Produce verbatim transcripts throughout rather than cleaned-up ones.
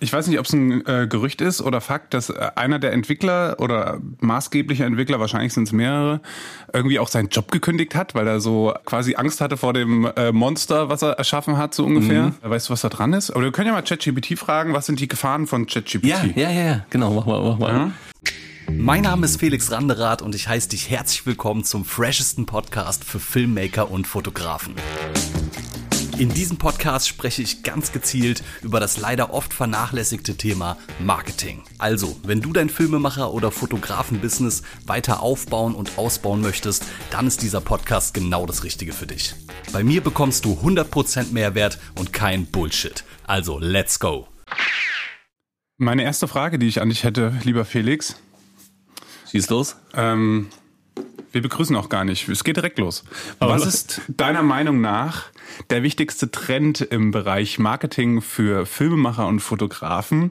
Ich weiß nicht, ob es ein äh, Gerücht ist oder Fakt, dass äh, einer der Entwickler oder maßgebliche Entwickler, wahrscheinlich sind es mehrere, irgendwie auch seinen Job gekündigt hat, weil er so quasi Angst hatte vor dem äh, Monster, was er erschaffen hat, so ungefähr. Mhm. Weißt du, was da dran ist? Aber wir können ja mal ChatGPT fragen, was sind die Gefahren von ChatGPT? Ja, ja, ja, genau, mach mal, mach mal. Ja. Mein Name ist Felix Randerath und ich heiße dich herzlich willkommen zum freshesten Podcast für Filmmaker und Fotografen. In diesem Podcast spreche ich ganz gezielt über das leider oft vernachlässigte Thema Marketing. Also, wenn du dein Filmemacher- oder Fotografen-Business weiter aufbauen und ausbauen möchtest, dann ist dieser Podcast genau das Richtige für dich. Bei mir bekommst du hundert Prozent Mehrwert und kein Bullshit. Also, let's go! Meine erste Frage, die ich an dich hätte, lieber Felix. Schieß los. Ähm, wir begrüßen auch gar nicht. Es geht direkt los. Was ist deiner Meinung nach der wichtigste Trend im Bereich Marketing für Filmemacher und Fotografen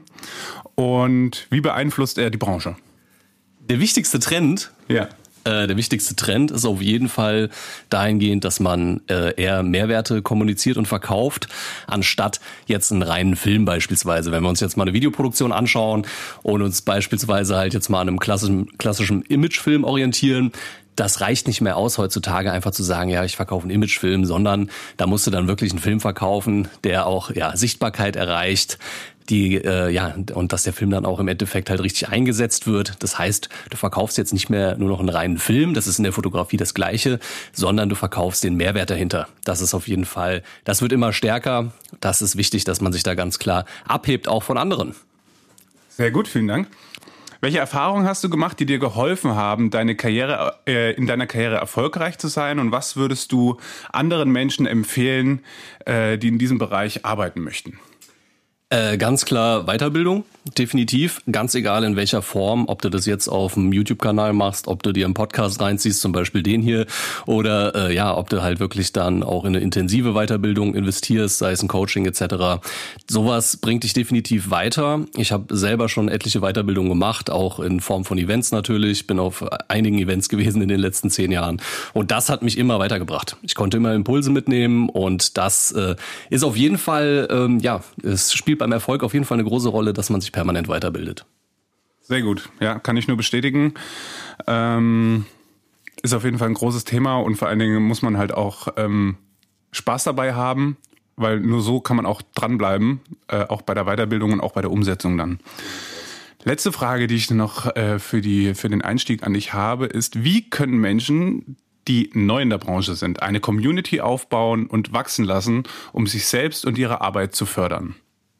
und wie beeinflusst er die Branche? Der wichtigste Trend? Ja. Äh, der wichtigste Trend ist auf jeden Fall dahingehend, dass man äh, eher Mehrwerte kommuniziert und verkauft, anstatt jetzt einen reinen Film beispielsweise. Wenn wir uns jetzt mal eine Videoproduktion anschauen und uns beispielsweise halt jetzt mal an einem klassischen, klassischen Imagefilm orientieren, das reicht nicht mehr aus heutzutage, einfach zu sagen, ja, ich verkaufe einen Imagefilm, sondern da musst du dann wirklich einen Film verkaufen, der auch ja Sichtbarkeit erreicht, die äh, ja und dass der Film dann auch im Endeffekt halt richtig eingesetzt wird. Das heißt, du verkaufst jetzt nicht mehr nur noch einen reinen Film, das ist in der Fotografie das Gleiche, sondern du verkaufst den Mehrwert dahinter. Das ist auf jeden Fall, das wird immer stärker. Das ist wichtig, dass man sich da ganz klar abhebt, auch von anderen. Sehr gut, vielen Dank. Welche Erfahrungen hast du gemacht, die dir geholfen haben, deine Karriere, äh, in deiner Karriere erfolgreich zu sein? Und was würdest du anderen Menschen empfehlen, äh, die in diesem Bereich arbeiten möchten? Äh, ganz klar Weiterbildung, definitiv. Ganz egal in welcher Form, ob du das jetzt auf dem YouTube-Kanal machst, ob du dir einen Podcast reinziehst, zum Beispiel den hier, oder äh, ja, ob du halt wirklich dann auch in eine intensive Weiterbildung investierst, sei es ein Coaching et cetera. Sowas bringt dich definitiv weiter. Ich habe selber schon etliche Weiterbildungen gemacht, auch in Form von Events natürlich. Bin auf einigen Events gewesen in den letzten zehn Jahren und das hat mich immer weitergebracht. Ich konnte immer Impulse mitnehmen und das äh, ist auf jeden Fall, ähm, ja, es spielt beim Erfolg auf jeden Fall eine große Rolle, dass man sich permanent weiterbildet. Sehr gut, ja, kann ich nur bestätigen. Ähm, ist auf jeden Fall ein großes Thema und vor allen Dingen muss man halt auch ähm, Spaß dabei haben, weil nur so kann man auch dranbleiben, äh, auch bei der Weiterbildung und auch bei der Umsetzung dann. Letzte Frage, die ich noch äh, für die für den Einstieg an dich habe, ist, wie können Menschen, die neu in der Branche sind, eine Community aufbauen und wachsen lassen, um sich selbst und ihre Arbeit zu fördern?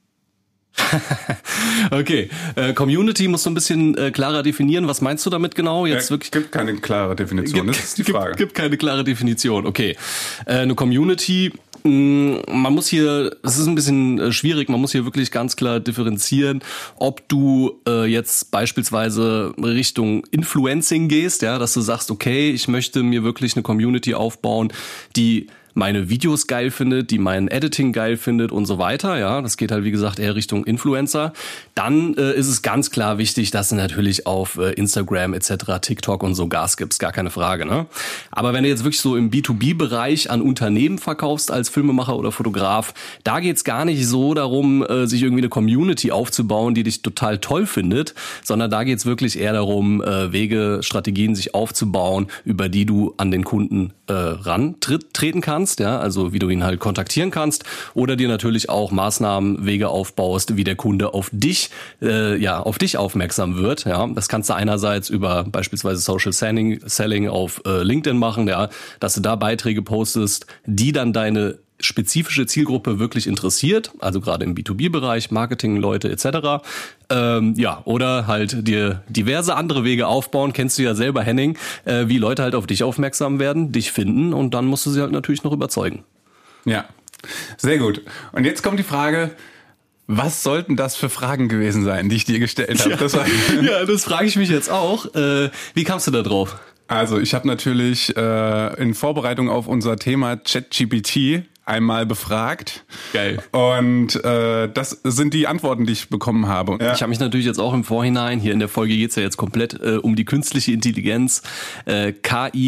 Okay, äh, Community musst du ein bisschen äh, klarer definieren. Was meinst du damit genau? Jetzt ja, wirklich gibt keine klare Definition, gibt, das ist die Frage. Gibt, gibt keine klare Definition, okay. Äh, eine Community, mh, man muss hier, es ist ein bisschen äh, schwierig, man muss hier wirklich ganz klar differenzieren, ob du äh, jetzt beispielsweise Richtung Influencing gehst, ja, dass du sagst, okay, ich möchte mir wirklich eine Community aufbauen, die meine Videos geil findet, die mein Editing geil findet und so weiter, ja, das geht halt wie gesagt eher Richtung Influencer, dann äh, ist es ganz klar wichtig, dass du natürlich auf äh, Instagram et cetera, TikTok und so Gas gibst, gar keine Frage, ne? Aber wenn du jetzt wirklich so im B zwei B-Bereich an Unternehmen verkaufst als Filmemacher oder Fotograf, da geht's gar nicht so darum, äh, sich irgendwie eine Community aufzubauen, die dich total toll findet, sondern da geht's wirklich eher darum, äh, Wege, Strategien sich aufzubauen, über die du an den Kunden äh, rantreten kannst. Ja, also wie du ihn halt kontaktieren kannst oder dir natürlich auch Maßnahmen, Wege aufbaust, wie der Kunde auf dich, äh, ja, auf dich aufmerksam wird. Ja, das kannst du einerseits über beispielsweise Social Selling, Selling auf äh, LinkedIn machen, ja, dass du da Beiträge postest, die dann deine spezifische Zielgruppe wirklich interessiert, also gerade im B zwei B-Bereich, Marketing-Leute et cetera. Ähm, ja, oder halt dir diverse andere Wege aufbauen, kennst du ja selber, Henning, äh, wie Leute halt auf dich aufmerksam werden, dich finden und dann musst du sie halt natürlich noch überzeugen. Ja, sehr gut. Und jetzt kommt die Frage, was sollten das für Fragen gewesen sein, die ich dir gestellt habe? Ja, das, war ja, das frage ich mich jetzt auch. Äh, wie kamst du da drauf? Also ich habe natürlich äh, in Vorbereitung auf unser Thema ChatGPT einmal befragt. Geil. Und äh, das sind die Antworten, die ich bekommen habe. Ja. Ich habe mich natürlich jetzt auch im Vorhinein, hier in der Folge geht's ja jetzt komplett äh, um die künstliche Intelligenz, äh, K I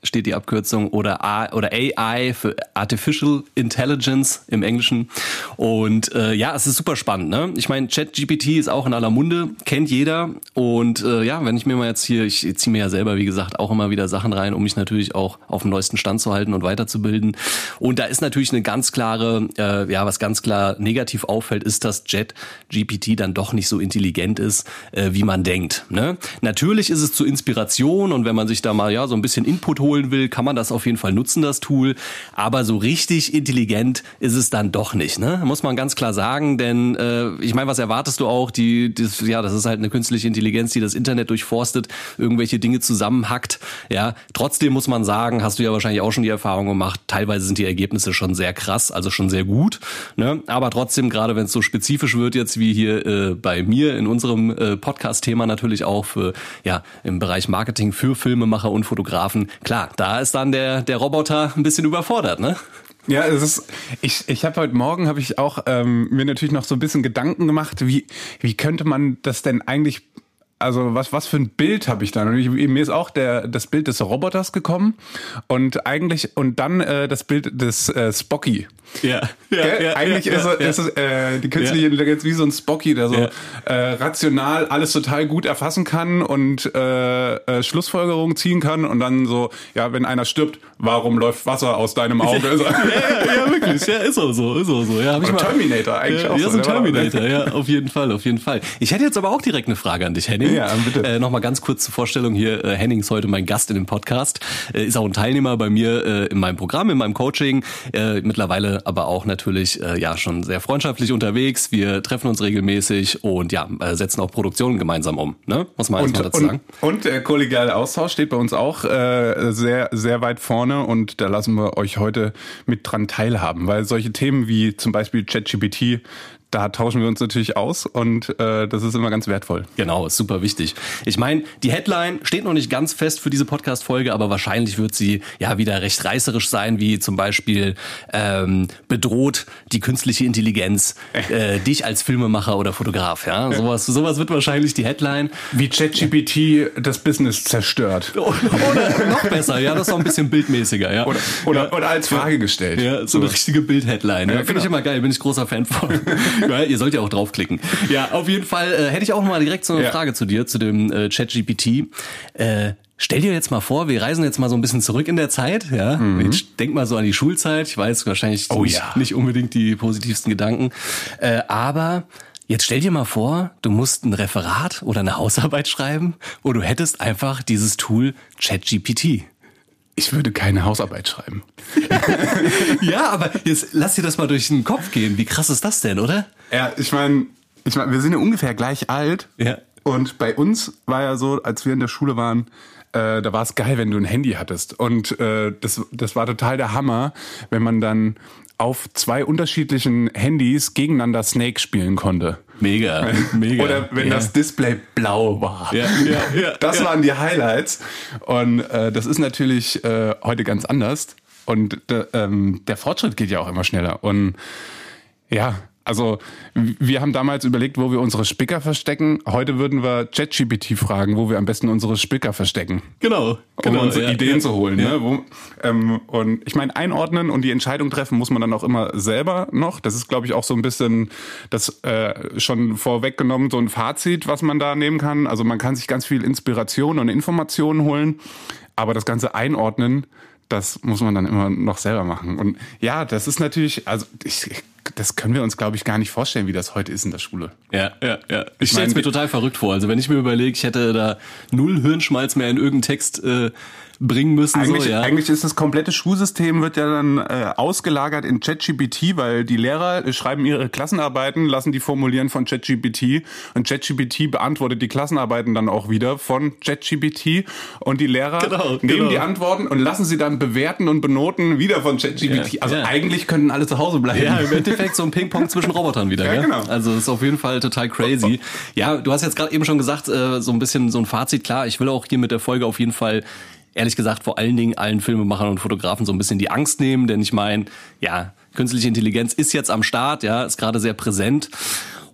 steht die Abkürzung, oder A, oder A I für Artificial Intelligence im Englischen. Und äh, ja, es ist super spannend, ne? Ich meine, ChatGPT ist auch in aller Munde, kennt jeder. Und äh, ja, wenn ich mir mal jetzt hier, ich ziehe mir ja selber, wie gesagt, auch immer wieder Sachen rein, um mich natürlich auch auf dem neuesten Stand zu halten und weiterzubilden. Und da ist natürlich eine ganz klare, äh, ja, was ganz klar negativ auffällt, ist, dass ChatGPT dann doch nicht so intelligent ist, äh, wie man denkt, ne? Natürlich ist es zur Inspiration, und wenn man sich da mal ja so ein bisschen Input holen will, kann man das auf jeden Fall nutzen, das Tool. Aber so richtig intelligent ist es dann doch nicht, ne? Muss man ganz klar sagen, denn äh, ich meine, was erwartest du auch? Die, das, ja, das ist halt eine künstliche Intelligenz, die das Internet durchforstet, irgendwelche Dinge zusammenhackt. Ja, trotzdem muss man sagen, hast du ja wahrscheinlich auch schon die Erfahrung gemacht, teilweise sind die Ergebnisse schon sehr krass, also schon sehr gut, ne? Aber trotzdem, gerade wenn es so spezifisch wird jetzt wie hier äh, bei mir in unserem äh, Podcast-Thema, natürlich auch für ja im Bereich Marketing für Filmemacher und Fotografen, klar, da ist dann der der Roboter ein bisschen überfordert, ne? Ja, es ist. Ich ich habe heute Morgen habe ich auch ähm, mir natürlich noch so ein bisschen Gedanken gemacht, wie wie könnte man das denn eigentlich. Also was was für ein Bild habe ich dann? Und ich, mir ist auch der das Bild des Roboters gekommen und eigentlich und dann äh, das Bild des äh, Spocky. Ja, ja, Gell? ja Eigentlich ja, ist, ja, es, ist es äh, die künstliche ja. Intelligenz wie so ein Spocky, der so ja. äh, rational alles total gut erfassen kann und äh, äh, Schlussfolgerungen ziehen kann und dann so, ja, wenn einer stirbt, warum läuft Wasser aus deinem Auge? Ja, ja, ja, wirklich, ja, ist auch so, ist auch so. Ja, hab ich mal, Terminator eigentlich ja, auch ja, so. so ein Terminator, ja, auf jeden Fall, auf jeden Fall. Ich hätte jetzt aber auch direkt eine Frage an dich, Henning. Ja, bitte. Äh, Nochmal ganz kurz zur Vorstellung hier. Äh, Henning ist heute mein Gast in dem Podcast. Äh, ist auch ein Teilnehmer bei mir äh, in meinem Programm, in meinem Coaching. Äh, mittlerweile aber auch natürlich äh, ja schon sehr freundschaftlich unterwegs. Wir treffen uns regelmäßig und ja, äh, setzen auch Produktionen gemeinsam um. Ne? Muss man erstmal dazu sagen. Und der kollegiale Austausch steht bei uns auch äh, sehr, sehr weit vorne und da lassen wir euch heute mit dran teilhaben, weil solche Themen wie zum Beispiel ChatGPT, da tauschen wir uns natürlich aus und äh, das ist immer ganz wertvoll. Genau, ist super wichtig. Ich meine, die Headline steht noch nicht ganz fest für diese Podcast-Folge, aber wahrscheinlich wird sie ja wieder recht reißerisch sein, wie zum Beispiel ähm, bedroht die künstliche Intelligenz äh, dich als Filmemacher oder Fotograf. Ja, sowas, sowas wird wahrscheinlich die Headline. Wie ChatGPT das Business zerstört. Oder noch besser, ja, das ist auch ein bisschen bildmäßiger. Ja. Oder, oder, ja. oder als Frage gestellt. Ja, so eine richtige Bild-Headline. Ja, Ja, finde genau. ich immer geil, bin ich großer Fan von. Ja, ihr sollt ja auch draufklicken. Ja, auf jeden Fall äh, hätte ich auch noch mal direkt so eine ja. Frage zu dir, zu dem äh, ChatGPT. Äh, stell dir jetzt mal vor, wir reisen jetzt mal so ein bisschen zurück in der Zeit. Ja, mhm. Jetzt denk mal so an die Schulzeit. Ich weiß wahrscheinlich oh, nicht, ja. nicht unbedingt die positivsten Gedanken. Äh, aber jetzt stell dir mal vor, du musst ein Referat oder eine Hausarbeit schreiben und du hättest einfach dieses Tool ChatGPT. Ich würde keine Hausarbeit schreiben. Ja, aber jetzt lass dir das mal durch den Kopf gehen. Wie krass ist das denn, oder? Ja, ich meine, ich mein, wir sind ja ungefähr gleich alt. Ja. Und bei uns war ja so, als wir in der Schule waren, äh, da war es geil, wenn du ein Handy hattest. Und äh, das, das war total der Hammer, wenn man dann auf zwei unterschiedlichen Handys gegeneinander Snake spielen konnte. Mega, mega. Oder wenn ja. das Display blau war. Ja, ja, ja. Das ja. waren die Highlights. Und äh, das ist natürlich äh, heute ganz anders. Und de, ähm, der Fortschritt geht ja auch immer schneller. Und ja, also wir haben damals überlegt, wo wir unsere Spicker verstecken. Heute würden wir ChatGPT fragen, wo wir am besten unsere Spicker verstecken. Genau, genau. Um unsere ja, Ideen ja, zu holen. Ja. Ne? Wo, ähm, und ich meine, einordnen und die Entscheidung treffen muss man dann auch immer selber noch. Das ist, glaube ich, auch so ein bisschen das äh, schon vorweggenommen, so ein Fazit, was man da nehmen kann. Also man kann sich ganz viel Inspiration und Informationen holen, aber das ganze Einordnen, das muss man dann immer noch selber machen. Und ja, das ist natürlich, also ich, das können wir uns, glaube ich, gar nicht vorstellen, wie das heute ist in der Schule. Ja, ja, ja. Ich, Ich stelle es mein, mir total verrückt vor. Also wenn ich mir überlege, ich hätte da null Hirnschmalz mehr in irgendeinen Text äh, bringen müssen. Eigentlich, so, ja. eigentlich ist das komplette Schulsystem wird ja dann äh, ausgelagert in ChatGPT, weil die Lehrer schreiben ihre Klassenarbeiten, lassen die formulieren von ChatGPT und ChatGPT beantwortet die Klassenarbeiten dann auch wieder von ChatGPT und die Lehrer Genau, nehmen genau. die Antworten und lassen sie dann bewerten und benoten wieder von ChatGPT. Ja, also ja. eigentlich könnten alle zu Hause bleiben. Ja, im Endeffekt so ein Ping-Pong zwischen Robotern wieder. Ja, gell? genau. Also ist auf jeden Fall total crazy. Ja, du hast jetzt gerade eben schon gesagt, äh, so ein bisschen so ein Fazit. Klar, ich will auch hier mit der Folge auf jeden Fall, ehrlich gesagt, vor allen Dingen allen Filmemachern und Fotografen so ein bisschen die Angst nehmen. Denn ich meine, ja, künstliche Intelligenz ist jetzt am Start, ja, ist gerade sehr präsent.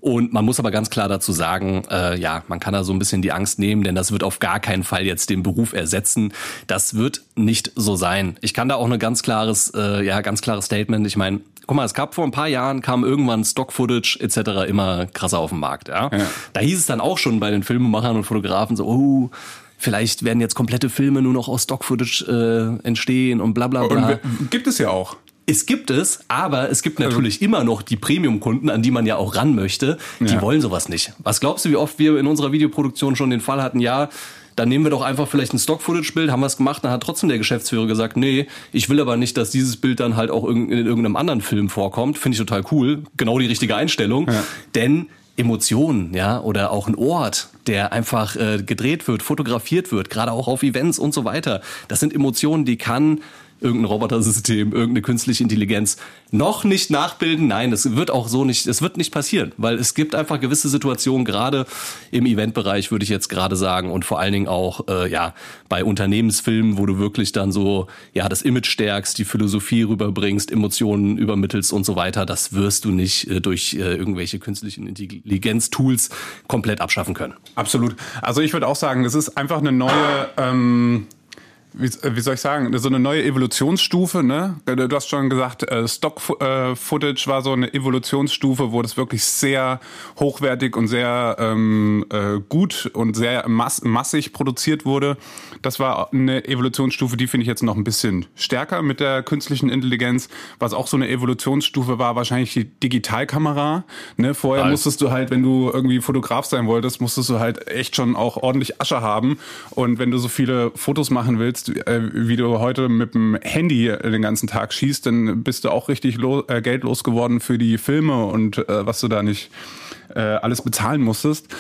Und man muss aber ganz klar dazu sagen, äh, ja, man kann da so ein bisschen die Angst nehmen, denn das wird auf gar keinen Fall jetzt den Beruf ersetzen. Das wird nicht so sein. Ich kann da auch eine ganz klares, äh, ja, ganz klares Statement. Ich meine, guck mal, es gab vor ein paar Jahren, kam irgendwann Stock-Footage et cetera immer krasser auf den Markt. Ja? Ja. Da hieß es dann auch schon bei den Filmemachern und Fotografen so, oh, vielleicht werden jetzt komplette Filme nur noch aus Stock-Footage äh, entstehen und bla bla bla. Und gibt es ja auch. Es gibt es, aber es gibt natürlich also, immer noch die Premium-Kunden, an die man ja auch ran möchte. Die ja. wollen sowas nicht. Was glaubst du, wie oft wir in unserer Videoproduktion schon den Fall hatten, ja, dann nehmen wir doch einfach vielleicht ein Stock-Footage-Bild, haben wir es gemacht, dann hat trotzdem der Geschäftsführer gesagt, nee, ich will aber nicht, dass dieses Bild dann halt auch in irgendeinem anderen Film vorkommt. Finde ich total cool. Genau die richtige Einstellung. Ja. Denn Emotionen, ja, oder auch ein Ort, der einfach äh, gedreht wird, fotografiert wird, gerade auch auf Events und so weiter. Das sind Emotionen, die kann irgendein Robotersystem, irgendeine künstliche Intelligenz noch nicht nachbilden. Nein, das wird auch so nicht, es wird nicht passieren, weil es gibt einfach gewisse Situationen, gerade im Eventbereich würde ich jetzt gerade sagen und vor allen Dingen auch äh, ja bei Unternehmensfilmen, wo du wirklich dann so ja das Image stärkst, die Philosophie rüberbringst, Emotionen übermittelst und so weiter. Das wirst du nicht äh, durch äh, irgendwelche künstlichen Intelligenz-Tools komplett abschaffen können. Absolut. Also ich würde auch sagen, das ist einfach eine neue ähm Wie, wie soll ich sagen, so eine neue Evolutionsstufe, ne? Du hast schon gesagt, Stock-Footage war so eine Evolutionsstufe, wo das wirklich sehr hochwertig und sehr ähm, äh, gut und sehr mass- massig produziert wurde. Das war eine Evolutionsstufe, die finde ich jetzt noch ein bisschen stärker mit der künstlichen Intelligenz. Was auch so eine Evolutionsstufe war, wahrscheinlich die Digitalkamera. Ne? Vorher Alles. musstest du halt, wenn du irgendwie Fotograf sein wolltest, musstest du halt echt schon auch ordentlich Asche haben. Und wenn du so viele Fotos machen willst, wie du heute mit dem Handy den ganzen Tag schießt, dann bist du auch richtig lo- äh, geldlos geworden für die Filme und äh, was du da nicht äh, alles bezahlen musstest.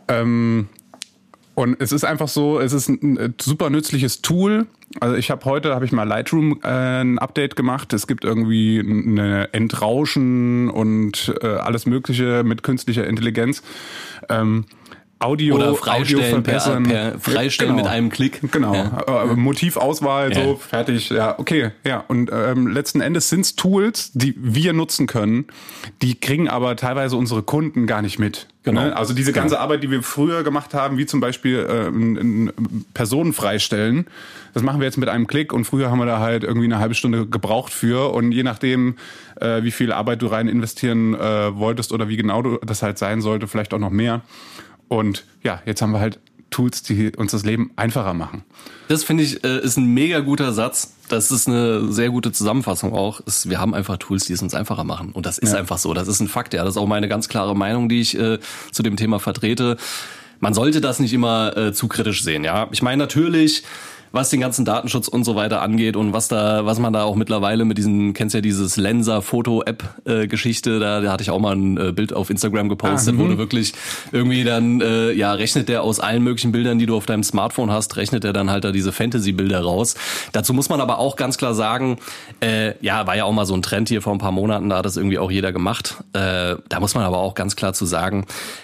Ähm, und es ist einfach so, es ist ein super nützliches Tool. Also ich habe heute, habe ich mal Lightroom äh, ein Update gemacht. Es gibt irgendwie eine Entrauschen und äh, alles Mögliche mit künstlicher Intelligenz. Ähm, Audio, Oder freistellen, Audio verbessern. Per, per freistellen genau. mit einem Klick. Genau. Ja. Äh, Motivauswahl, ja. so, fertig. Ja, okay. Ja. Und ähm, letzten Endes sind's Tools, die wir nutzen können, die kriegen aber teilweise unsere Kunden gar nicht mit. Genau. Ne? Also diese ganze genau. Arbeit, die wir früher gemacht haben, wie zum Beispiel äh, ein, ein Personen freistellen, das machen wir jetzt mit einem Klick und früher haben wir da halt irgendwie eine halbe Stunde gebraucht für und je nachdem, äh, wie viel Arbeit du rein investieren äh, wolltest oder wie genau du das halt sein sollte, vielleicht auch noch mehr. Und ja, jetzt haben wir halt Tools, die uns das Leben einfacher machen. Das finde ich äh, ist ein mega guter Satz. Das ist eine sehr gute Zusammenfassung auch. Ist, wir haben einfach Tools, die es uns einfacher machen. Und das ist ja. einfach so. Das ist ein Fakt. Ja, das ist auch meine ganz klare Meinung, die ich äh, zu dem Thema vertrete. Man sollte das nicht immer äh, zu kritisch sehen. Ja, ich meine natürlich, was den ganzen Datenschutz und so weiter angeht und was da, was man da auch mittlerweile mit diesen, kennst ja dieses Lensa-Foto-App-Geschichte, äh, da, da hatte ich auch mal ein äh, Bild auf Instagram gepostet, ah, wo du wirklich irgendwie dann, äh, ja, rechnet der aus allen möglichen Bildern, die du auf deinem Smartphone hast, rechnet der dann halt da diese Fantasy-Bilder raus. Dazu muss man aber auch ganz klar sagen, äh, ja, war ja auch mal so ein Trend hier vor ein paar Monaten, da hat das irgendwie auch jeder gemacht. Äh, da muss man aber auch ganz klar zu sagen,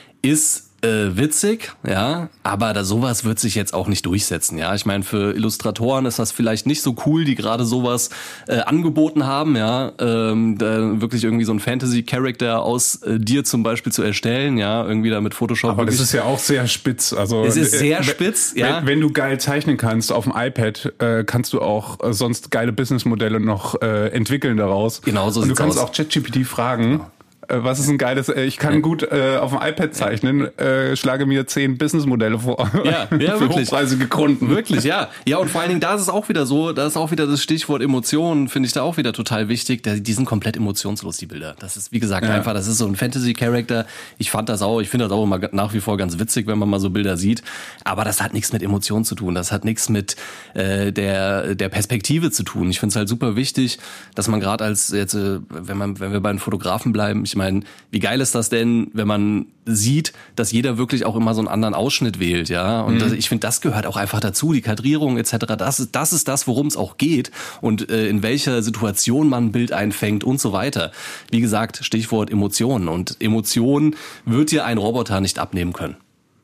ist Äh, witzig, ja, aber da sowas wird sich jetzt auch nicht durchsetzen, ja. Ich meine, für Illustratoren ist das vielleicht nicht so cool, die gerade sowas äh, angeboten haben, ja, ähm, da wirklich irgendwie so ein Fantasy-Charakter aus äh, dir zum Beispiel zu erstellen, ja, irgendwie da mit Photoshop. Aber das ist ja auch sehr spitz, also es ist sehr äh, spitz, wenn, ja. Wenn, wenn du geil zeichnen kannst auf dem iPad, äh, kannst du auch äh, sonst geile Businessmodelle noch äh, entwickeln daraus. Genau so Und du kannst aus. auch ChatGPT fragen. Genau. Was ist ein geiles, ich kann gut äh, auf dem iPad zeichnen, äh, schlage mir zehn Businessmodelle vor. Ja, ja, für wirklich. hochpreisige Kunden. Wirklich, ja. Ja, und vor allen Dingen, da ist es auch wieder so, da ist auch wieder das Stichwort Emotionen, finde ich da auch wieder total wichtig. Die sind komplett emotionslos, die Bilder. Das ist, wie gesagt, ja. einfach, das ist so ein Fantasy-Charakter. Ich fand das auch, ich finde das auch immer nach wie vor ganz witzig, wenn man mal so Bilder sieht. Aber das hat nichts mit Emotionen zu tun. Das hat nichts mit äh, der der Perspektive zu tun. Ich finde es halt super wichtig, dass man gerade als, jetzt, äh, wenn man, wenn wir bei den Fotografen bleiben, ich meine, wie geil ist das denn, wenn man sieht, dass jeder wirklich auch immer so einen anderen Ausschnitt wählt, ja? Und mhm. das, ich finde, das gehört auch einfach dazu, die Kadrierung et cetera. Das ist das, ist das worum es auch geht und äh, in welcher Situation man ein Bild einfängt und so weiter. Wie gesagt, Stichwort Emotionen. Und Emotionen wird dir ein Roboter nicht abnehmen können.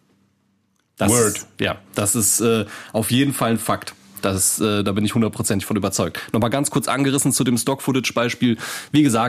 Das Word. Ist, ja, das ist äh, auf jeden Fall ein Fakt. Das, äh, da bin ich hundertprozentig von überzeugt. Nochmal ganz kurz angerissen zu dem Stock-Footage-Beispiel. Wie gesagt,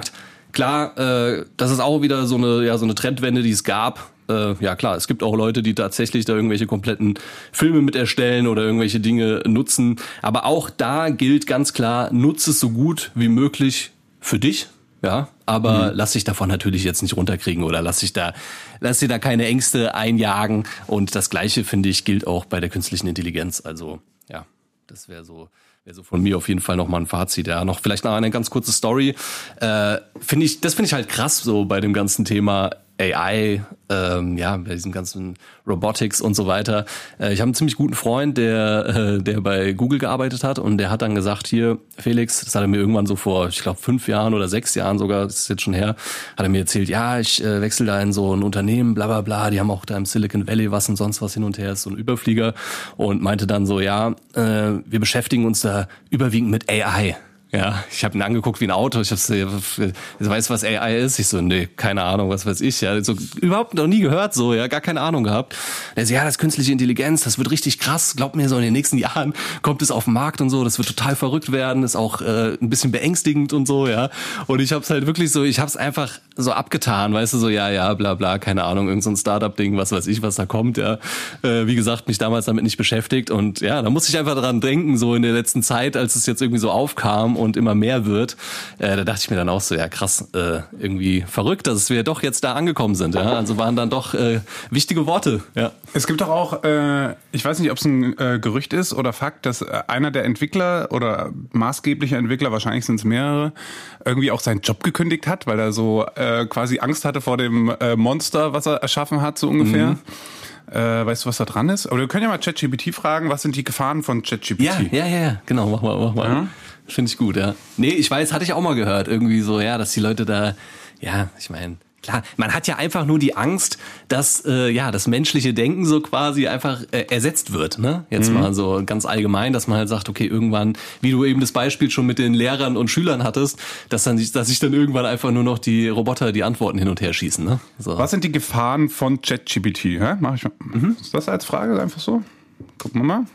klar, äh, das ist auch wieder so eine, ja, so eine Trendwende, die es gab. Äh, ja klar, es gibt auch Leute, die tatsächlich da irgendwelche kompletten Filme mit erstellen oder irgendwelche Dinge nutzen. Aber auch da gilt ganz klar, nutze es so gut wie möglich für dich. Ja, aber mhm. lass dich davon natürlich jetzt nicht runterkriegen oder lass dich da, lass dir da keine Ängste einjagen. Und das Gleiche, finde ich, gilt auch bei der künstlichen Intelligenz. Also, ja, das wäre so, wäre so von mir auf jeden Fall nochmal ein Fazit. Ja, noch vielleicht noch eine ganz kurze Story. Äh, finde ich, das finde ich halt krass so bei dem ganzen Thema A I, ähm, ja, bei diesem ganzen Robotics und so weiter. Äh, ich habe einen ziemlich guten Freund, der äh, der bei Google gearbeitet hat und der hat dann gesagt, hier, Felix, das hat er mir irgendwann so vor, ich glaube, fünf Jahren oder sechs Jahren sogar, das ist jetzt schon her, hat er mir erzählt, ja, ich äh, wechsle da in so ein Unternehmen, bla bla bla, die haben auch da im Silicon Valley was und sonst was hin und her, ist so ein Überflieger und meinte dann so, ja, äh, wir beschäftigen uns da überwiegend mit A I. Ja, ich habe ihn angeguckt wie ein Auto. Ich hab's, ich weiß, was A I ist. Ich so, nee, keine Ahnung, was weiß ich. Ja, so überhaupt noch nie gehört, so, ja, gar keine Ahnung gehabt. Er so, ja, das ist künstliche Intelligenz, das wird richtig krass. Glaubt mir, so in den nächsten Jahren kommt es auf den Markt und so. Das wird total verrückt werden, ist auch äh, ein bisschen beängstigend und so, ja. Und ich hab's halt wirklich so, ich hab's einfach so abgetan, weißt du, so, ja, ja, bla, bla, keine Ahnung, irgend so ein Startup-Ding, was weiß ich, was da kommt, ja. Äh, wie gesagt, mich damals damit nicht beschäftigt und ja, da musste ich einfach dran denken, so in der letzten Zeit, als es jetzt irgendwie so aufkam und immer mehr wird, äh, da dachte ich mir dann auch so, ja krass, äh, irgendwie verrückt, dass wir doch jetzt da angekommen sind, ja, also waren dann doch äh, wichtige Worte, ja. Es gibt doch auch, äh, ich weiß nicht, ob es ein äh, Gerücht ist oder Fakt, dass einer der Entwickler oder maßgebliche Entwickler, wahrscheinlich sind es mehrere, irgendwie auch seinen Job gekündigt hat, weil er so äh, quasi Angst hatte vor dem äh, Monster, was er erschaffen hat, so ungefähr. Mhm. Äh, weißt du, was da dran ist? Aber wir können ja mal ChatGPT fragen, was sind die Gefahren von ChatGPT? Ja, ja, ja, genau, mach mal, mach mal. Ja. Finde ich gut, ja. Nee, ich weiß, hatte ich auch mal gehört, irgendwie so, ja, dass die Leute da, ja, ich meine, klar, man hat ja einfach nur die Angst, dass, äh, ja, das menschliche Denken so quasi einfach äh, ersetzt wird, ne? Jetzt mhm. mal so ganz allgemein, dass man halt sagt, okay, irgendwann, wie du eben das Beispiel schon mit den Lehrern und Schülern hattest, dass dann, dass sich dann irgendwann einfach nur noch die Roboter die Antworten hin und her schießen, ne? So. Was sind die Gefahren von ChatGPT? Hä? Mach ich mal. Mhm. Ist das als Frage einfach so? Gucken wir mal.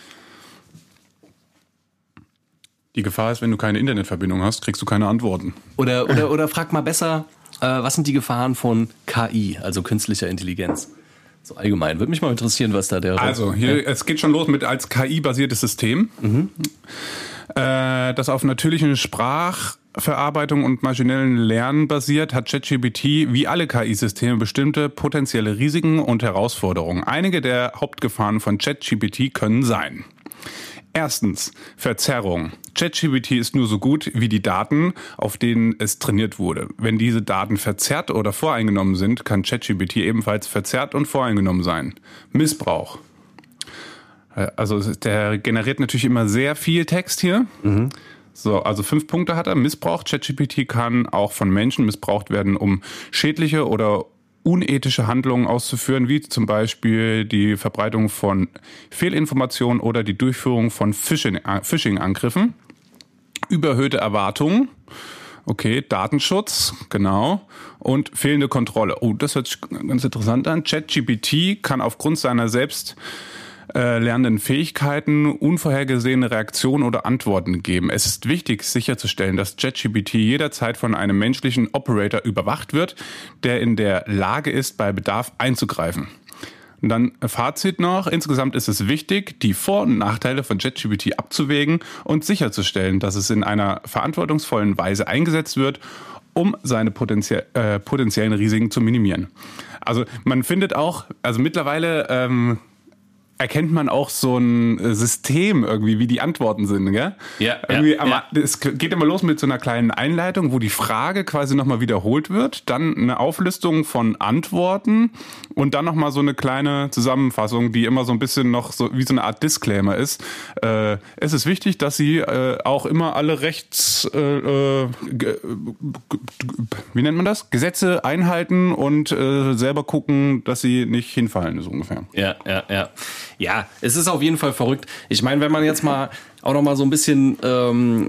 Die Gefahr ist, wenn du keine Internetverbindung hast, kriegst du keine Antworten. Oder, oder, oder frag mal besser, äh, was sind die Gefahren von K I, also künstlicher Intelligenz? So allgemein. Würde mich mal interessieren, was da der... Also, hier, ja. Es geht schon los mit als K I-basiertes System, mhm. äh, das auf natürlichen Sprachverarbeitung und maschinellen Lernen basiert, hat ChatGPT wie alle K I-Systeme bestimmte potenzielle Risiken und Herausforderungen. Einige der Hauptgefahren von ChatGPT können sein: Erstens, Verzerrung. ChatGPT ist nur so gut wie die Daten, auf denen es trainiert wurde. Wenn diese Daten verzerrt oder voreingenommen sind, kann ChatGPT ebenfalls verzerrt und voreingenommen sein. Missbrauch. Also der generiert natürlich immer sehr viel Text hier. Mhm. So, also fünf Punkte hat er. Missbrauch. ChatGPT kann auch von Menschen missbraucht werden, um schädliche oder unethische Handlungen auszuführen, wie zum Beispiel die Verbreitung von Fehlinformationen oder die Durchführung von Phishing-Angriffen. Überhöhte Erwartungen, okay, Datenschutz, genau, und fehlende Kontrolle. Oh, das hört sich ganz interessant an. ChatGPT kann aufgrund seiner selbst äh, lernenden Fähigkeiten unvorhergesehene Reaktionen oder Antworten geben. Es ist wichtig, sicherzustellen, dass ChatGPT jederzeit von einem menschlichen Operator überwacht wird, der in der Lage ist, bei Bedarf einzugreifen. Und dann Fazit noch. Insgesamt ist es wichtig, die Vor- und Nachteile von ChatGPT abzuwägen und sicherzustellen, dass es in einer verantwortungsvollen Weise eingesetzt wird, um seine potenzie- äh, potenziellen Risiken zu minimieren. Also man findet auch, also mittlerweile ähm, erkennt man auch so ein System irgendwie, wie die Antworten sind, gell? Ja, irgendwie, ja, aber ja. Es geht immer los mit so einer kleinen Einleitung, wo die Frage quasi nochmal wiederholt wird, dann eine Auflistung von Antworten und dann nochmal so eine kleine Zusammenfassung, die immer so ein bisschen noch so wie so eine Art Disclaimer ist. Äh, es ist wichtig, dass Sie äh, auch immer alle Rechts, äh, ge, wie nennt man das? Gesetze einhalten und äh, selber gucken, dass sie nicht hinfallen, so ungefähr. Ja, ja, ja. Ja, es ist auf jeden Fall verrückt. Ich meine, wenn man jetzt mal auch noch mal so ein bisschen ähm,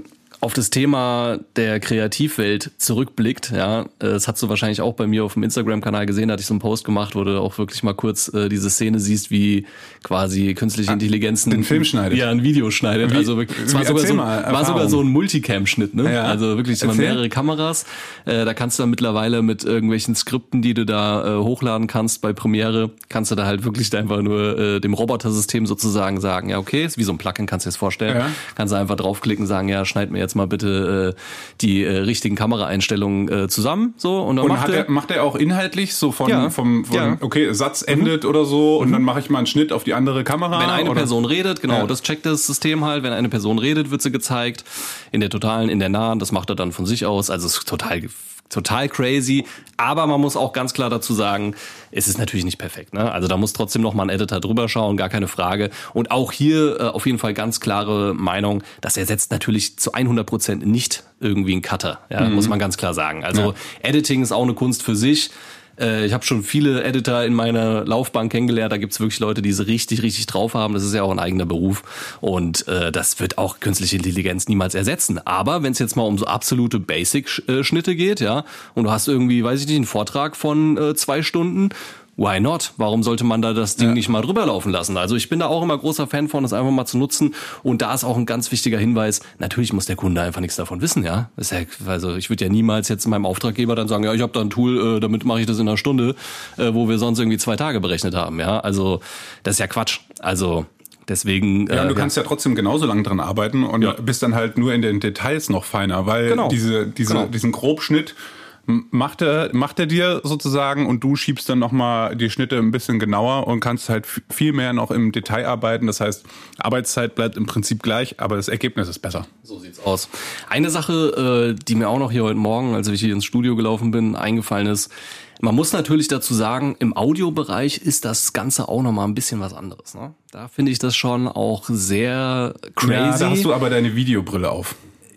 auf das Thema der Kreativwelt zurückblickt, ja, das hast du wahrscheinlich auch bei mir auf dem Instagram-Kanal gesehen, da hatte ich so einen Post gemacht, wo du auch wirklich mal kurz äh, diese Szene siehst, wie quasi künstliche Intelligenzen den Film schneidet. Ja, ein Video schneidet. Wie, also wirklich, es war, sogar so, mal, war sogar so ein Multicam-Schnitt, ne? Ja. Also wirklich so mehrere Kameras. Äh, da kannst du dann mittlerweile mit irgendwelchen Skripten, die du da äh, hochladen kannst bei Premiere, kannst du da halt wirklich einfach nur äh, dem Robotersystem sozusagen sagen, ja okay, ist wie so ein Plugin, kannst du dir das vorstellen. Ja. Kannst du einfach draufklicken, sagen, ja, schneid mir jetzt mal bitte äh, die äh, richtigen Kameraeinstellungen äh, zusammen, so und dann und macht hat er er macht er auch inhaltlich so von ja. vom von, ja. okay, Satz endet mhm. oder so und mhm. dann mache ich mal einen Schnitt auf die andere Kamera. Wenn eine oder? Person redet, genau, ja. das checkt das System halt, wenn eine Person redet, wird sie gezeigt, in der totalen, in der nahen, das macht er dann von sich aus, also es ist total total crazy, aber man muss auch ganz klar dazu sagen, es ist natürlich nicht perfekt, ne? Also da muss trotzdem noch mal ein Editor drüber schauen, gar keine Frage. Und auch hier äh, auf jeden Fall ganz klare Meinung, das ersetzt natürlich zu hundert Prozent nicht irgendwie einen Cutter, ja, mhm. muss man ganz klar sagen. Also ja. Editing ist auch eine Kunst für sich. Ich habe schon viele Editor in meiner Laufbahn kennengelernt. Da gibt's wirklich Leute, die es richtig, richtig drauf haben. Das ist ja auch ein eigener Beruf. Und äh, das wird auch künstliche Intelligenz niemals ersetzen. Aber wenn es jetzt mal um so absolute Basic-Schnitte geht, ja, und du hast irgendwie, weiß ich nicht, einen Vortrag von äh, zwei Stunden, why not? Warum sollte man da das Ding ja. nicht mal drüber laufen lassen? Also ich bin da auch immer großer Fan von, das einfach mal zu nutzen. Und da ist auch ein ganz wichtiger Hinweis, natürlich muss der Kunde einfach nichts davon wissen, ja. Das ist ja also ich würde ja niemals jetzt meinem Auftraggeber dann sagen, ja, ich habe da ein Tool, äh, damit mache ich das in einer Stunde, äh, wo wir sonst irgendwie zwei Tage berechnet haben, ja. Also das ist ja Quatsch. Also deswegen. Ja, äh, du kannst ja. ja trotzdem genauso lang dran arbeiten und ja. bist dann halt nur in den Details noch feiner, weil genau. diese, diese, genau. diesen Grobschnitt macht er, macht er dir sozusagen und du schiebst dann nochmal die Schnitte ein bisschen genauer und kannst halt viel mehr noch im Detail arbeiten. Das heißt, Arbeitszeit bleibt im Prinzip gleich, aber das Ergebnis ist besser. So sieht's aus. Eine Sache, die mir auch noch hier heute Morgen, als ich hier ins Studio gelaufen bin, eingefallen ist, man muss natürlich dazu sagen, im Audiobereich ist das Ganze auch nochmal ein bisschen was anderes. Ne? Da finde ich das schon auch sehr crazy. Ja, da hast du aber deine Videobrille auf.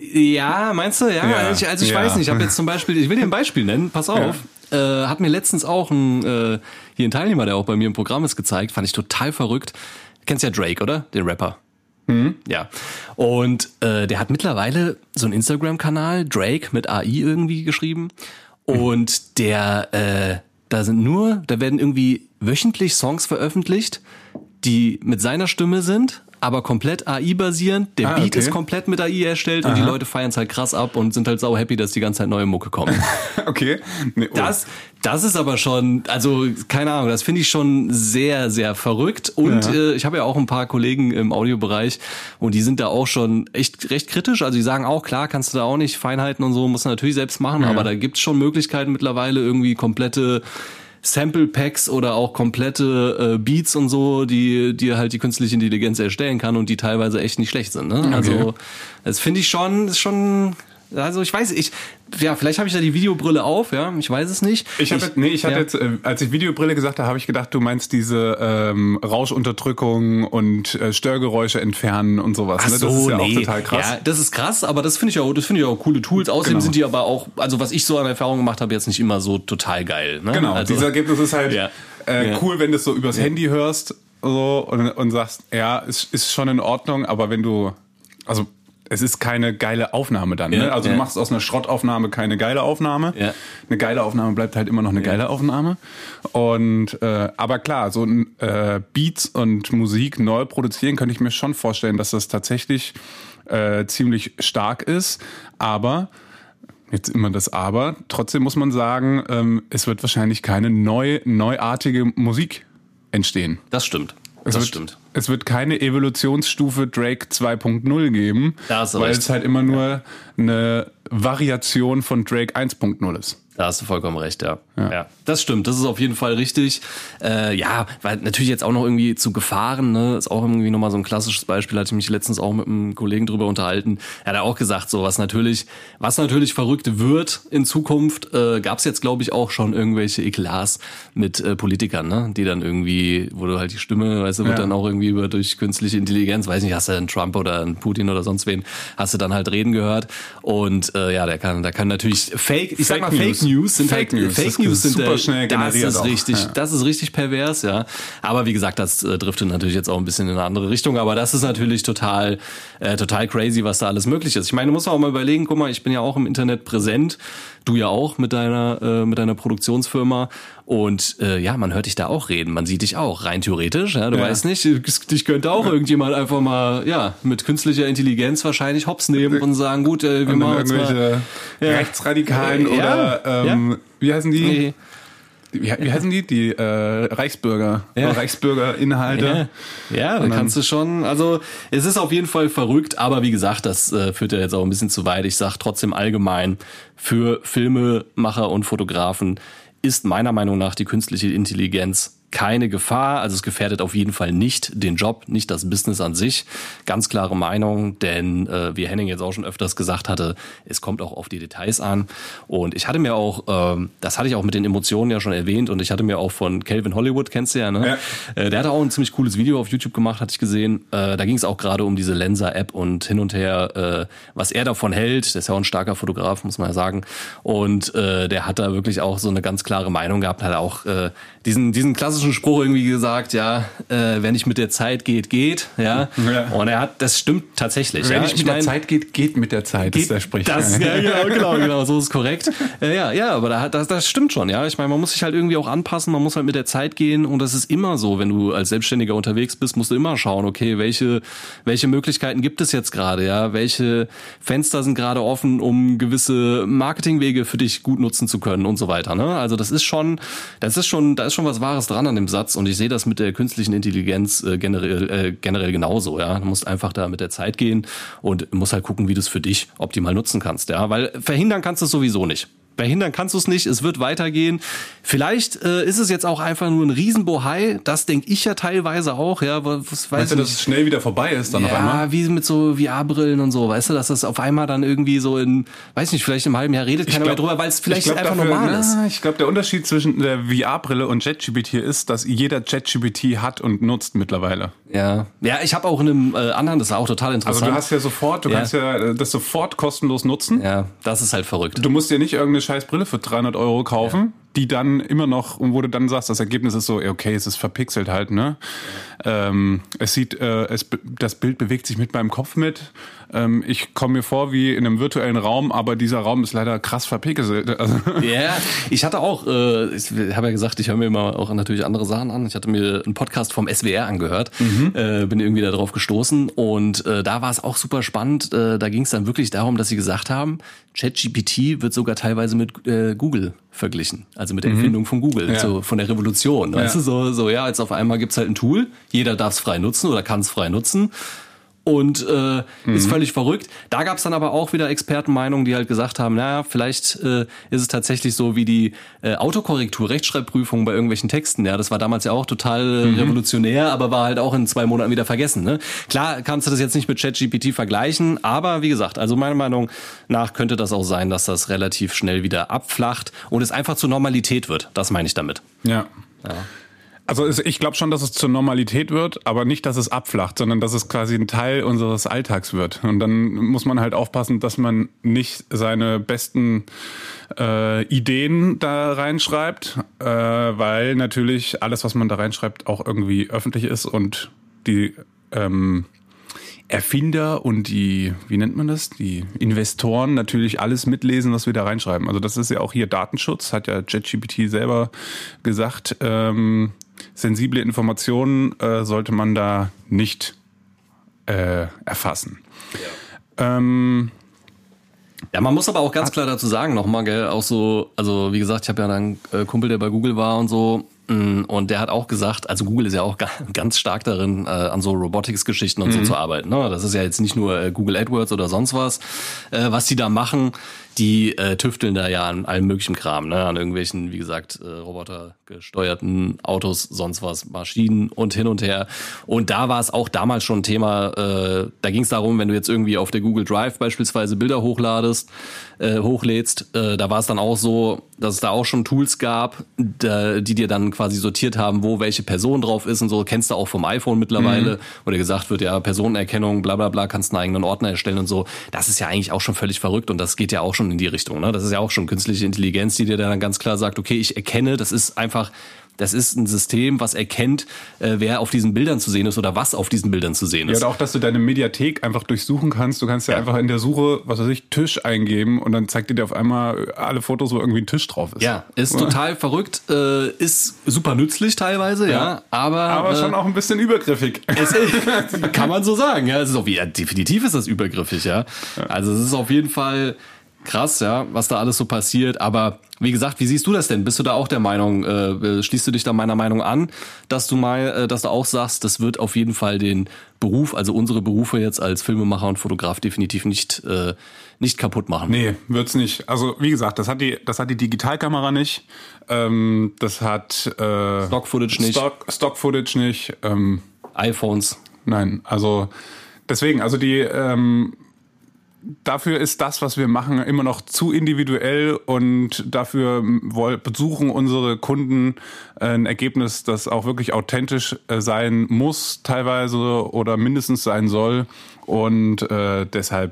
Ja, meinst du? Ja, ja ich, also ich ja. weiß nicht. Ich habe jetzt zum Beispiel, ich will dir ein Beispiel nennen, pass auf. Ja. Äh, hat mir letztens auch ein, äh, hier ein Teilnehmer, der auch bei mir im Programm ist, gezeigt, fand ich total verrückt. Du kennst ja Drake, oder? Den Rapper. Mhm. Ja. Und äh, der hat mittlerweile so einen Instagram-Kanal, Drake mit A I irgendwie geschrieben. Und der, äh, da sind nur, da werden irgendwie wöchentlich Songs veröffentlicht, die mit seiner Stimme sind, aber komplett A I-basierend. Der ah, Beat okay. ist komplett mit A I erstellt Aha. und die Leute feiern es halt krass ab und sind halt sau happy, dass die ganze Zeit neue Mucke kommt. Okay. Nee, oh. Das, das ist aber schon, also keine Ahnung, das finde ich schon sehr, sehr verrückt. Und ja. äh, ich habe ja auch ein paar Kollegen im Audiobereich und die sind da auch schon echt recht kritisch. Also die sagen auch, klar, kannst du da auch nicht Feinheiten und so, musst du natürlich selbst machen, ja. aber da gibt's schon Möglichkeiten mittlerweile irgendwie komplette Sample Packs oder auch komplette äh, Beats und so, die dir halt die künstliche Intelligenz erstellen kann und die teilweise echt nicht schlecht sind. Ne? Okay. Also das finde ich schon, ist schon, also ich weiß, ich, ja, vielleicht habe ich da die Videobrille auf, ja, ich weiß es nicht. Ich habe, nee, ich hatte ja. jetzt, äh, als ich Videobrille gesagt habe, habe ich gedacht, du meinst diese ähm, Rauschunterdrückung und äh, Störgeräusche entfernen und sowas. Ach ne? so, das ist ja nee. auch total krass. Ja, das ist krass, aber das finde ich auch, das finde ich auch coole Tools. Außerdem genau. sind die aber auch, also was ich so an Erfahrung gemacht habe, jetzt nicht immer so total geil. Ne? Genau, also, dieses Ergebnis ist halt ja. Äh, ja. cool, wenn du es so übers ja. Handy hörst so und, und sagst, ja, ist, ist schon in Ordnung, aber wenn du, also es ist keine geile Aufnahme dann. Ja, ne? Also ja. du machst aus einer Schrottaufnahme keine geile Aufnahme. Ja. Eine geile Aufnahme bleibt halt immer noch eine ja. geile Aufnahme. Und äh, aber klar, so äh, Beats und Musik neu produzieren, könnte ich mir schon vorstellen, dass das tatsächlich äh, ziemlich stark ist. Aber jetzt immer das Aber. Trotzdem muss man sagen, ähm, es wird wahrscheinlich keine neu, neuartige Musik entstehen. Das stimmt. Es das wird, stimmt. Es wird keine Evolutionsstufe Drake zwei Punkt null geben, da hast du weil recht. es halt immer nur ja. eine Variation von Drake eins Punkt null ist. Da hast du vollkommen recht, ja. Ja, ja das stimmt, das ist auf jeden Fall richtig. Äh, ja, weil natürlich jetzt auch noch irgendwie zu Gefahren, ne, ist auch irgendwie nochmal so ein klassisches Beispiel, hatte ich mich letztens auch mit einem Kollegen drüber unterhalten. Er hat auch gesagt, so was natürlich, was natürlich verrückt wird in Zukunft, äh, gab es jetzt, glaube ich, auch schon irgendwelche Eklats mit äh, Politikern, ne, die dann irgendwie, wo du halt die Stimme, weißt du, wird ja. dann auch irgendwie irgendwie über durch künstliche Intelligenz, weiß nicht, hast du einen Trump oder einen Putin oder sonst wen, hast du dann halt reden gehört. Und äh, ja, der kann, da kann natürlich Fake, ich sag mal Fake News sind Fake halt, News, Fake News sind super äh, schnell das generiert ist auch. richtig, Ja. das ist richtig pervers, ja. Aber wie gesagt, das äh, driftet natürlich jetzt auch ein bisschen in eine andere Richtung. Aber das ist natürlich total, äh, total crazy, was da alles möglich ist. Ich meine, du musst auch mal überlegen, guck mal, ich bin ja auch im Internet präsent, du ja auch mit deiner, äh, mit deiner Produktionsfirma. Und äh, ja, man hört dich da auch reden, man sieht dich auch, rein theoretisch. Ja, du Ja. weißt nicht, dich könnte auch irgendjemand einfach mal ja mit künstlicher Intelligenz wahrscheinlich hops nehmen und sagen, gut, äh, wir Und dann machen jetzt irgendwelche mal, ja. Rechtsradikalen Ja. oder ähm, Ja. wie heißen die? Nee. Wie, wie heißen die? Die äh, Reichsbürger. Ja. Reichsbürgerinhalte. Ja, ja da kannst du schon, also es ist auf jeden Fall verrückt, aber wie gesagt, das äh, führt ja jetzt auch ein bisschen zu weit. Ich sag trotzdem allgemein, für Filmemacher und Fotografen ist meiner Meinung nach die künstliche Intelligenz keine Gefahr, also es gefährdet auf jeden Fall nicht den Job, nicht das Business an sich. Ganz klare Meinung, denn äh, wie Henning jetzt auch schon öfters gesagt hatte, es kommt auch auf die Details an. Und ich hatte mir auch, ähm, das hatte ich auch mit den Emotionen ja schon erwähnt, und ich hatte mir auch von Calvin Hollywood, kennst du ja, ne? Ja. Äh, der hat auch ein ziemlich cooles Video auf YouTube gemacht, hatte ich gesehen. Äh, da ging es auch gerade um diese Lensa-App und hin und her, äh, was er davon hält. Der ist ja auch ein starker Fotograf, muss man ja sagen. Und äh, der hat da wirklich auch so eine ganz klare Meinung gehabt, hat auch äh, diesen, diesen klassischen Spruch irgendwie gesagt, ja, äh, wer nicht mit der Zeit geht, geht, ja. ja. Und er hat, das stimmt tatsächlich. Wenn ja. nicht mit ich der mein, Zeit geht, geht mit der Zeit, geht, ist der Sprich. Das, ja, genau, genau, genau, so ist korrekt. Äh, ja, ja, aber da, das, das stimmt schon, ja. Ich meine, man muss sich halt irgendwie auch anpassen, man muss halt mit der Zeit gehen, und das ist immer so, wenn du als Selbstständiger unterwegs bist, musst du immer schauen, okay, welche, welche Möglichkeiten gibt es jetzt gerade, ja, welche Fenster sind gerade offen, um gewisse Marketingwege für dich gut nutzen zu können und so weiter, ne? Also das ist schon, das ist schon, da ist schon was Wahres dran an dem Satz, und ich sehe das mit der künstlichen Intelligenz äh, generell, äh, generell genauso, ja. Du musst einfach da mit der Zeit gehen und musst halt gucken, wie du es für dich optimal nutzen kannst, ja, weil verhindern kannst du es sowieso nicht. Verhindern kannst du es nicht, es wird weitergehen. Vielleicht äh, ist es jetzt auch einfach nur ein Riesenbohai, das denke ich ja teilweise auch, ja, was weiß Weißt du, ich dass es schnell wieder vorbei ist dann ja, auf einmal? wie mit so V R-Brillen und so, weißt du, dass das auf einmal dann irgendwie so in, weiß nicht, vielleicht im halben Jahr redet keiner mehr drüber, weil es vielleicht glaub, einfach dafür, normal na, ist. Ich glaube, der Unterschied zwischen der V R-Brille und ChatGPT ist, dass jeder ChatGPT hat und nutzt mittlerweile. Ja, ja, ich habe auch in einem äh, anderen, das war auch total interessant. Also du hast ja sofort, du Ja. kannst ja das sofort kostenlos nutzen. Ja, das ist halt verrückt. Du musst dir nicht irgendeine scheiß Brille für dreihundert Euro kaufen, ja. die dann immer noch, und wo du dann sagst, das Ergebnis ist so, okay, es ist verpixelt halt, ne? Ja. Ähm, es sieht, äh, es, das Bild bewegt sich mit meinem Kopf mit. Ähm, ich komme mir vor wie in einem virtuellen Raum, aber dieser Raum ist leider krass verpixelt. Also ja, ich hatte auch, äh, ich habe ja gesagt, ich höre mir immer auch natürlich andere Sachen an. Ich hatte mir einen Podcast vom S W R angehört, mhm. äh, bin irgendwie da drauf gestoßen, und äh, da war es auch super spannend. Äh, da ging es dann wirklich darum, dass sie gesagt haben, ChatGPT wird sogar teilweise mit äh, Google verglichen, also mit der mhm. Erfindung von Google, ja. so von der Revolution. Weißt ja. du, so, so ja, jetzt auf einmal gibt's halt ein Tool, jeder darf es frei nutzen oder kann es frei nutzen. Und äh, mhm. ist völlig verrückt. Da gab's dann aber auch wieder Expertenmeinungen, die halt gesagt haben, naja, vielleicht äh, ist es tatsächlich so wie die äh, Autokorrektur, Rechtschreibprüfung bei irgendwelchen Texten. Ja, das war damals ja auch total mhm. revolutionär, aber war halt auch in zwei Monaten wieder vergessen. Ne? Klar kannst du das jetzt nicht mit ChatGPT vergleichen, aber wie gesagt, also meiner Meinung nach könnte das auch sein, dass das relativ schnell wieder abflacht und es einfach zur Normalität wird. Das meine ich damit. Ja. Ja. Also ich glaube schon, dass es zur Normalität wird, aber nicht, dass es abflacht, sondern dass es quasi ein Teil unseres Alltags wird. Und dann muss man halt aufpassen, dass man nicht seine besten äh, Ideen da reinschreibt, äh, weil natürlich alles, was man da reinschreibt, auch irgendwie öffentlich ist und die ähm, Erfinder und die, wie nennt man das, die Investoren natürlich alles mitlesen, was wir da reinschreiben. Also das ist ja auch hier Datenschutz, hat ja ChatGPT selber gesagt. Ähm, sensible Informationen äh, sollte man da nicht äh, erfassen. Ja. Ähm, Ja, man muss aber auch ganz klar dazu sagen nochmal, gell, auch so, also wie gesagt, ich habe ja einen äh, Kumpel, der bei Google war und so, und der hat auch gesagt, also Google ist ja auch ganz stark darin, äh, an so Robotics-Geschichten und mhm. so zu arbeiten. Ne? Das ist ja jetzt nicht nur äh, Google AdWords oder sonst was, äh, was die da machen. Die äh, tüfteln da ja an allem möglichen Kram, ne? An irgendwelchen, wie gesagt, äh, robotergesteuerten Autos, sonst was, Maschinen und hin und her. Und da war es auch damals schon ein Thema, äh, da ging es darum, wenn du jetzt irgendwie auf der Google Drive beispielsweise Bilder hochladest, äh, hochlädst, äh, da war es dann auch so, dass es da auch schon Tools gab, die dir dann quasi sortiert haben, wo welche Person drauf ist und so. Kennst du auch vom iPhone mittlerweile, mhm. wo dir gesagt wird, ja, Personenerkennung, bla bla bla, kannst einen eigenen Ordner erstellen und so. Das ist ja eigentlich auch schon völlig verrückt und das geht ja auch schon in die Richtung. Ne? Das ist ja auch schon künstliche Intelligenz, die dir dann ganz klar sagt, okay, ich erkenne, das ist einfach... Das ist ein System, was erkennt, äh, wer auf diesen Bildern zu sehen ist oder was auf diesen Bildern zu sehen ist. Ja, oder auch, dass du deine Mediathek einfach durchsuchen kannst. Du kannst ja, ja einfach in der Suche, was weiß ich, Tisch eingeben und dann zeigt dir auf einmal alle Fotos, wo irgendwie ein Tisch drauf ist. Ja, ist oder? total verrückt, äh, ist super nützlich teilweise, ja, ja aber... Aber äh, schon auch ein bisschen übergriffig. Es ist, kann man so sagen, ja. Es ist auch, ja, definitiv ist das übergriffig, ja. ja. Also es ist auf jeden Fall... Krass, ja, was da alles so passiert. Aber wie gesagt, wie siehst du das denn? Bist du da auch der Meinung, äh, schließt du dich da meiner Meinung an, dass du mal, äh, dass du auch sagst, das wird auf jeden Fall den Beruf, also unsere Berufe jetzt als Filmemacher und Fotograf definitiv nicht äh, nicht kaputt machen? Nee, wird's nicht. Also wie gesagt, das hat die, das hat die Digitalkamera nicht. Ähm, das hat äh, Stock-Footage nicht. Stock, Stock-Footage nicht. Ähm, iPhones. Nein, also deswegen, also die ähm, dafür ist das, was wir machen, immer noch zu individuell und dafür besuchen unsere Kunden ein Ergebnis, das auch wirklich authentisch sein muss teilweise oder mindestens sein soll und äh, deshalb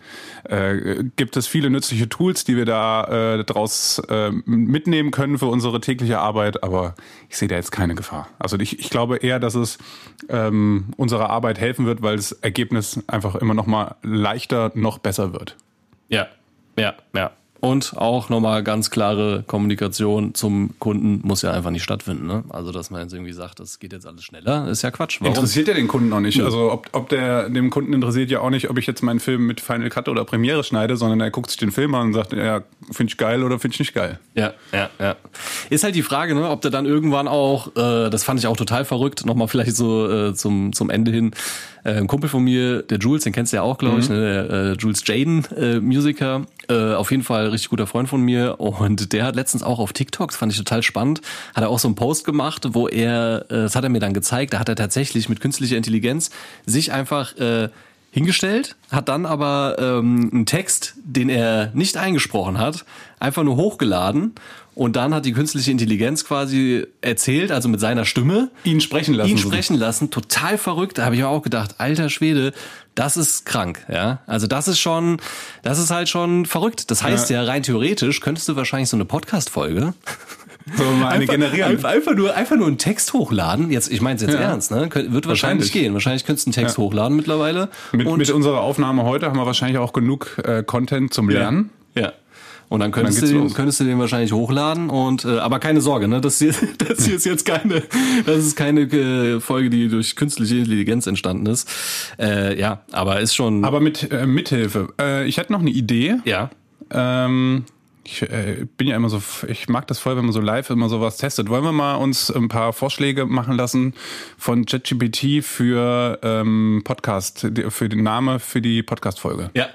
äh, gibt es viele nützliche Tools, die wir da äh, daraus äh, mitnehmen können für unsere tägliche Arbeit, aber ich sehe da jetzt keine Gefahr. Also ich, ich glaube eher, dass es ähm, unserer Arbeit helfen wird, weil das Ergebnis einfach immer noch mal leichter, noch besser wird. Ja, ja, ja. Und auch nochmal ganz klare Kommunikation zum Kunden muss ja einfach nicht stattfinden. Ne? Also, dass man jetzt irgendwie sagt, das geht jetzt alles schneller, ist ja Quatsch. Warum? Interessiert ja den Kunden auch nicht. Ja. Also, ob, ob der dem Kunden interessiert ja auch nicht, ob ich jetzt meinen Film mit Final Cut oder Premiere schneide, sondern er guckt sich den Film an und sagt, ja, finde ich geil oder finde ich nicht geil. Ja, ja, ja. Ist halt die Frage, ne, ob der dann irgendwann auch, äh, das fand ich auch total verrückt, nochmal vielleicht so äh, zum, zum Ende hin, äh, ein Kumpel von mir, der Jules, den kennst du ja auch, glaube ich, mhm. ne, der äh, Jules Jaden, äh, Musiker, äh, auf jeden Fall richtig guter Freund von mir und der hat letztens auch auf TikTok, das fand ich total spannend, hat er auch so einen Post gemacht, wo er, äh, das hat er mir dann gezeigt, da hat er tatsächlich mit künstlicher Intelligenz sich einfach äh, hingestellt, hat dann aber ähm, einen Text, den er nicht eingesprochen hat, einfach nur hochgeladen und dann hat die künstliche Intelligenz quasi erzählt, also mit seiner Stimme, ihn sprechen lassen. Ihn sprechen lassen, total verrückt. Da habe ich auch gedacht, alter Schwede, das ist krank, ja. Also das ist schon, das ist halt schon verrückt. Das heißt ja, ja rein theoretisch könntest du wahrscheinlich so eine Podcast-Folge so mal eine einfach, generieren. Einfach, einfach nur, einfach nur einen Text hochladen. Jetzt, ich meine es jetzt ja. ernst, ne? Wird wahrscheinlich, wahrscheinlich gehen. Wahrscheinlich könntest du einen Text ja. hochladen mittlerweile. Mit, und mit unserer Aufnahme heute haben wir wahrscheinlich auch genug äh, Content zum Lernen. Ja. ja. Und dann könntest, und dann du den, könntest du den wahrscheinlich hochladen und äh, aber keine Sorge, ne, das hier, das hier ist jetzt keine, das ist keine äh, Folge, die durch künstliche Intelligenz entstanden ist. Äh, ja, aber ist schon. Aber mit äh, Mithilfe. Äh, ich hätte noch eine Idee. Ja. Ähm, ich äh, bin ja immer so, ich mag das voll, wenn man so live immer sowas testet. Wollen wir mal uns ein paar Vorschläge machen lassen von ChatGPT für ähm, Podcast, für den Namen für die Podcast-Folge? Ja.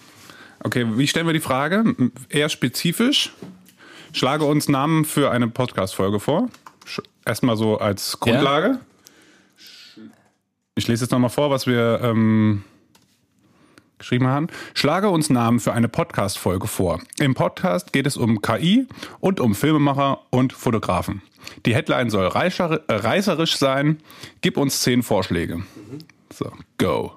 Okay, wie stellen wir die Frage? Eher spezifisch. Schlage uns Namen für eine Podcast-Folge vor. Erstmal so als Grundlage. Ja. Ich lese jetzt nochmal vor, was wir ähm, geschrieben haben. Schlage uns Namen für eine Podcast-Folge vor. Im Podcast geht es um K I und um Filmemacher und Fotografen. Die Headline soll reicher, äh, reißerisch sein. Gib uns zehn Vorschläge. Mhm. So, go.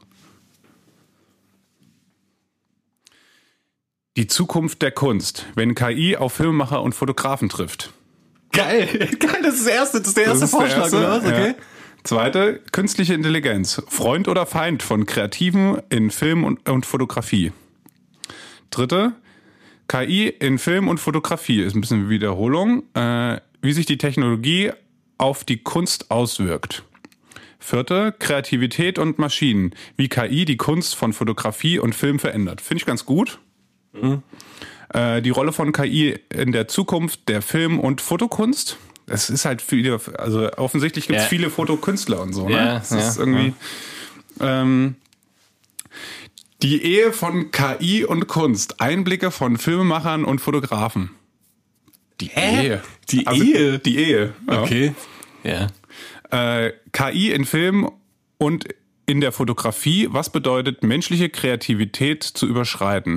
Die Zukunft der Kunst, wenn K I auf Filmemacher und Fotografen trifft. Geil, geil, das ist, das erste, das ist der erste das ist Vorschlag, der erste, oder was? Okay. Ja. Zweite, künstliche Intelligenz. Freund oder Feind von Kreativen in Film und, und Fotografie. Dritte, K I in Film und Fotografie. Ist ein bisschen Wiederholung. Äh, wie sich die Technologie auf die Kunst auswirkt. Vierte, Kreativität und Maschinen. Wie K I die Kunst von Fotografie und Film verändert. Finde ich ganz gut. Mhm. Äh, die Rolle von K I in der Zukunft der Film- und Fotokunst. Es ist halt viele, also offensichtlich gibt es ja. viele Fotokünstler und so. Ne? Ja, das ist ja, irgendwie ja. ähm, die Ehe von K I und Kunst. Einblicke von Filmemachern und Fotografen. Die Hä? Ehe. Die also, Ehe? Die Ehe. Ja. Okay. Ja. Äh, K I in Film und in der Fotografie. Was bedeutet menschliche Kreativität zu überschreiten?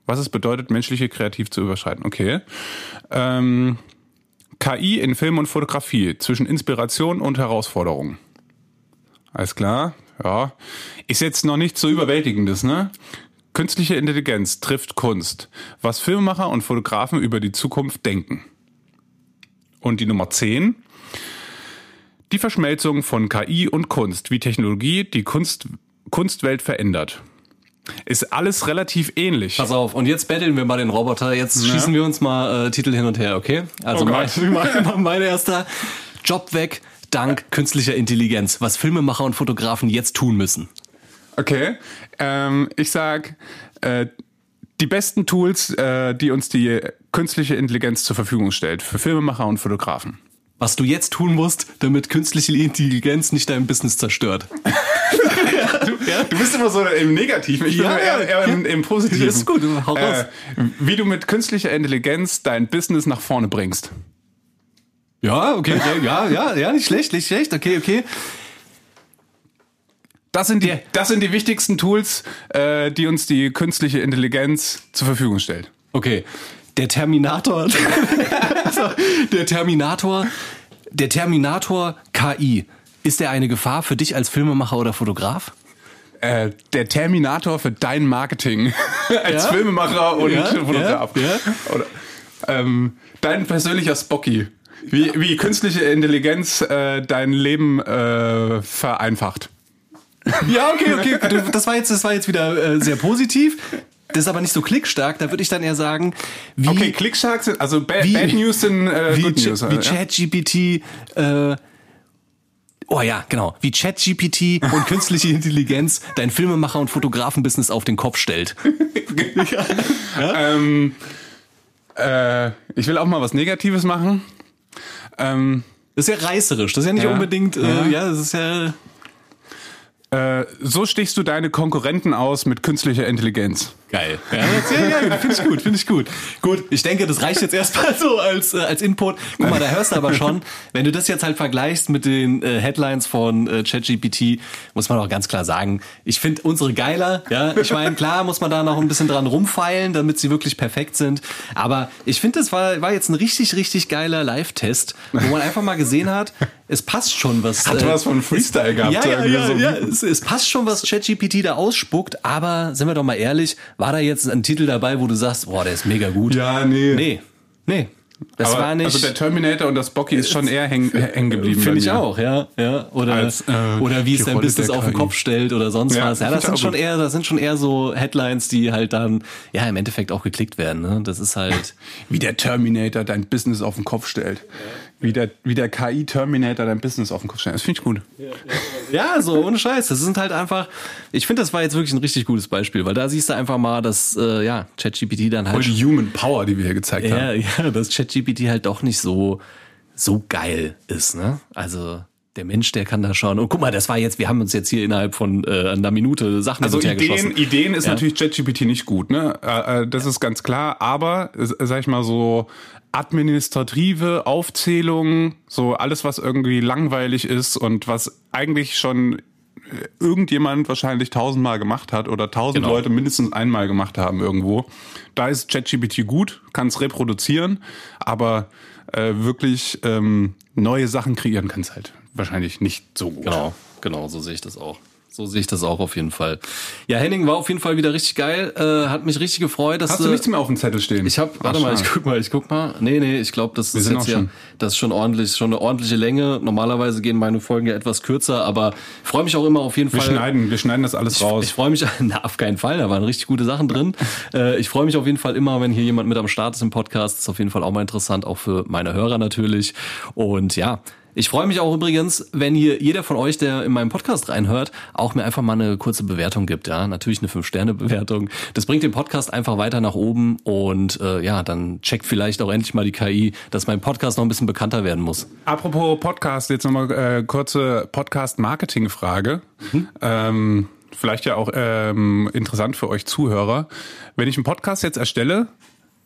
was es bedeutet, menschliche kreativ zu überschreiten. Okay. Ähm, K I in Film und Fotografie zwischen Inspiration und Herausforderung. Alles klar, ja. Ist jetzt noch nicht so Überwältigendes, ne? Künstliche Intelligenz trifft Kunst. Was Filmemacher und Fotografen über die Zukunft denken. Und die Nummer zehn. Die Verschmelzung von K I und Kunst, wie Technologie die Kunst, Kunstwelt verändert. Ist alles relativ ähnlich. Pass auf, und jetzt betteln wir mal den Roboter. Jetzt ja. schießen wir uns mal äh, Titel hin und her, okay? Also oh mein, mein, mein erster Job weg dank künstlicher Intelligenz. Was Filmemacher und Fotografen jetzt tun müssen. Okay, ähm, ich sag, äh, die besten Tools, äh, die uns die künstliche Intelligenz zur Verfügung stellt, für Filmemacher und Fotografen. Was du jetzt tun musst, damit künstliche Intelligenz nicht dein Business zerstört. ja, du, ja? du bist immer so im Negativen, ich bin ja, eher, eher im, im Positiven. Das ist gut, hau raus. Äh, wie du mit künstlicher Intelligenz dein Business nach vorne bringst. Ja, okay, ja, ja, ja, nicht schlecht, nicht schlecht, okay, okay. Das sind die, das sind die wichtigsten Tools, äh, die uns die künstliche Intelligenz zur Verfügung stellt. Okay. Der Terminator, also, der Terminator, der Terminator K I, ist der eine Gefahr für dich als Filmemacher oder Fotograf? Äh, der Terminator für dein Marketing als ja? Filmemacher und ja? Fotograf. Ja? Ja? Oder, ähm, dein persönlicher Spocky. Wie, wie künstliche Intelligenz äh, dein Leben äh, vereinfacht. Ja, okay, okay. Das war jetzt, das war jetzt wieder äh, sehr positiv. Das ist aber nicht so klickstark, da würde ich dann eher sagen, wie... Okay, klickstark sind, also Bad, wie, bad News sind äh, Good Ch- News. Wie ja? ChatGPT, äh, oh ja, genau, wie ChatGPT und künstliche Intelligenz dein Filmemacher- und Fotografenbusiness auf den Kopf stellt. ja. Ja? Ähm, äh, ich will auch mal was Negatives machen. Ähm, das ist ja reißerisch, das ist ja nicht ja, unbedingt, äh, ja. ja, das ist ja... Äh, so stichst du deine Konkurrenten aus mit künstlicher Intelligenz. Geil. Ja, sehr geil. Finde ich gut, finde ich gut. Gut, ich denke, das reicht jetzt erstmal so als, äh, als Input. Guck mal, da hörst du aber schon, wenn du das jetzt halt vergleichst mit den äh, Headlines von äh, ChatGPT, muss man auch ganz klar sagen, ich finde unsere geiler. Ja, ich meine, klar muss man da noch ein bisschen dran rumfeilen, damit sie wirklich perfekt sind. Aber ich finde, das war, war jetzt ein richtig, richtig geiler Live-Test, wo man einfach mal gesehen hat, es passt schon, was... Hat äh, was von Freestyle gehabt. Ja, ja, ja, so. ja. Es, es passt schon, was ChatGPT da ausspuckt, aber sind wir doch mal ehrlich, war da jetzt ein Titel dabei, wo du sagst, boah, der ist mega gut? Ja, nee. Nee, nee. Das aber, war nicht. Also der Terminator und das Spocky ist schon eher hängen häng geblieben. Finde ich auch, ja, ja. Oder Als, äh, oder wie es dein Business auf den Kopf stellt oder sonst ja, was. Ja, das sind schon eher, das sind schon eher so Headlines, die halt dann ja im Endeffekt auch geklickt werden. Ne? Das ist halt wie der Terminator dein Business auf den Kopf stellt. Ja. Wie der wie der K I-Terminator dein Business auf den Kopf stellt. Das finde ich gut. Ja, ja, ja, so ohne Scheiß. Das sind halt einfach. Ich finde, das war jetzt wirklich ein richtig gutes Beispiel, weil da siehst du einfach mal, dass äh, ja ChatGPT dann halt voll die Human Power, die wir hier gezeigt ja, haben. Ja, dass ChatGPT halt doch nicht so so geil ist, ne? Also der Mensch, der kann da schauen. Und guck mal, das war jetzt, wir haben uns jetzt hier innerhalb von äh, einer Minute Sachen also hinterhergeschossen. Ideen, Ideen ist ja. natürlich ChatGPT nicht gut, ne? Äh, das ist ganz klar. Aber äh, sag ich mal so administrative Aufzählungen, so alles, was irgendwie langweilig ist und was eigentlich schon irgendjemand wahrscheinlich tausendmal gemacht hat oder tausend genau. Leute mindestens einmal gemacht haben irgendwo. Da ist ChatGPT gut, kann es reproduzieren, aber äh, wirklich ähm, neue Sachen kreieren kann es halt wahrscheinlich nicht so gut. Genau, genau, so sehe ich das auch. So sehe ich das auch auf jeden Fall. Ja, Henning war auf jeden Fall wieder richtig geil. Äh, hat mich richtig gefreut. Dass Hast du nichts mehr auf dem Zettel stehen? Ich habe, warte Ach, mal, ich guck mal, ich guck mal. Nee, nee, ich glaube, das Wir ist jetzt ja, das ist schon ordentlich, schon eine ordentliche Länge. Normalerweise gehen meine Folgen ja etwas kürzer, aber ich freue mich auch immer auf jeden wir Fall. Wir schneiden, wir schneiden das alles ich, raus. Ich freue mich, na, auf keinen Fall, da waren richtig gute Sachen drin. äh, ich freue mich auf jeden Fall immer, wenn hier jemand mit am Start ist im Podcast. Das ist auf jeden Fall auch mal interessant, auch für meine Hörer natürlich. Und ja, ich freue mich auch übrigens, wenn hier jeder von euch, der in meinem Podcast reinhört, auch mir einfach mal eine kurze Bewertung gibt. Ja, natürlich eine fünf Sterne Bewertung. Das bringt den Podcast einfach weiter nach oben und äh, ja, dann checkt vielleicht auch endlich mal die K I, dass mein Podcast noch ein bisschen bekannter werden muss. Apropos Podcast, jetzt nochmal äh, kurze Podcast-Marketing-Frage. Mhm. Ähm, vielleicht ja auch ähm, interessant für euch Zuhörer. Wenn ich einen Podcast jetzt erstelle,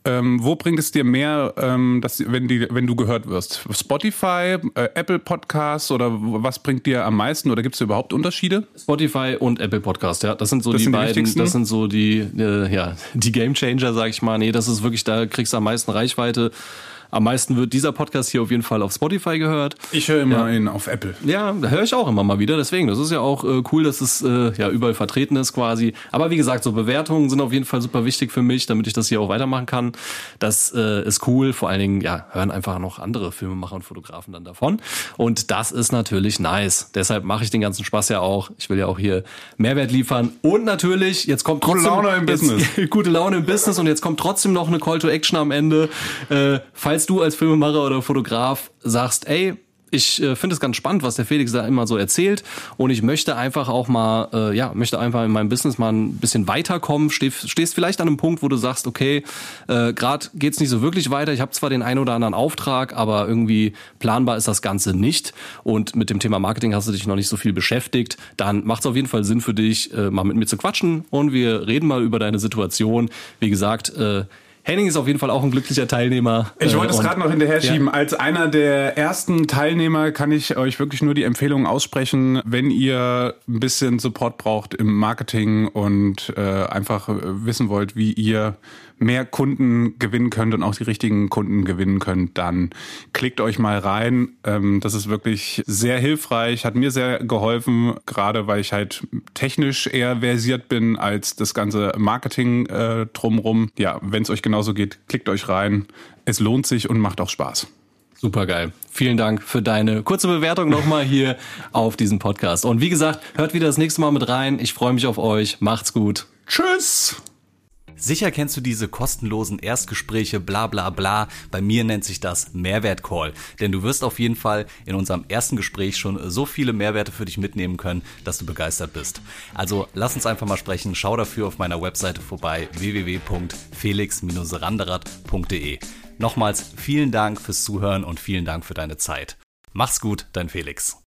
Ähm, wo bringt es dir mehr, ähm, dass, wenn, die, wenn du gehört wirst? Spotify, äh, Apple Podcasts oder was bringt dir am meisten oder gibt es überhaupt Unterschiede? Spotify und Apple Podcast, ja, das sind so das die sind beiden, die das sind so die, äh, ja, die Gamechanger, sag ich mal. Nee, das ist wirklich, da kriegst du am meisten Reichweite. Am meisten wird dieser Podcast hier auf jeden Fall auf Spotify gehört. Ich höre immer ja. ihn auf Apple. Ja, da höre ich auch immer mal wieder. Deswegen, das ist ja auch äh, cool, dass es äh, ja überall vertreten ist quasi. Aber wie gesagt, so Bewertungen sind auf jeden Fall super wichtig für mich, damit ich das hier auch weitermachen kann. Das äh, ist cool. Vor allen Dingen, ja, hören einfach noch andere Filmemacher und Fotografen dann davon. Und das ist natürlich nice. Deshalb mache ich den ganzen Spaß ja auch. Ich will ja auch hier Mehrwert liefern. Und natürlich, jetzt kommt trotzdem... Gute Laune im jetzt, Business. Gute Laune im Business. Und jetzt kommt trotzdem noch eine Call to Action am Ende. Äh, falls du als Filmemacher oder Fotograf sagst, ey, ich äh, finde es ganz spannend, was der Felix da immer so erzählt und ich möchte einfach auch mal, äh, ja, möchte einfach in meinem Business mal ein bisschen weiterkommen, Steh, stehst vielleicht an einem Punkt, wo du sagst, okay, äh, gerade geht's nicht so wirklich weiter, ich habe zwar den einen oder anderen Auftrag, aber irgendwie planbar ist das Ganze nicht und mit dem Thema Marketing hast du dich noch nicht so viel beschäftigt, dann macht es auf jeden Fall Sinn für dich, äh, mal mit mir zu quatschen und wir reden mal über deine Situation. Wie gesagt, äh, Henning ist auf jeden Fall auch ein glücklicher Teilnehmer. Ich wollte es gerade noch hinterher schieben. Ja. Als einer der ersten Teilnehmer kann ich euch wirklich nur die Empfehlung aussprechen, wenn ihr ein bisschen Support braucht im Marketing und äh, einfach wissen wollt, wie ihr mehr Kunden gewinnen könnt und auch die richtigen Kunden gewinnen könnt, dann klickt euch mal rein. Ähm, das ist wirklich sehr hilfreich, hat mir sehr geholfen, gerade weil ich halt technisch eher versiert bin als das ganze Marketing äh, drumrum. Ja, wenn es euch genauso geht, klickt euch rein. Es lohnt sich und macht auch Spaß. Super geil. Vielen Dank für deine kurze Bewertung nochmal hier auf diesem Podcast. Und wie gesagt, hört wieder das nächste Mal mit rein. Ich freue mich auf euch. Macht's gut. Tschüss! Sicher kennst du diese kostenlosen Erstgespräche, bla bla bla. Bei mir nennt sich das Mehrwert-Call. Denn du wirst auf jeden Fall in unserem ersten Gespräch schon so viele Mehrwerte für dich mitnehmen können, dass du begeistert bist. Also lass uns einfach mal sprechen. Schau dafür auf meiner Webseite vorbei, w w w punkt felix Bindestrich randerath punkt d e. Nochmals vielen Dank fürs Zuhören und vielen Dank für deine Zeit. Mach's gut, dein Felix.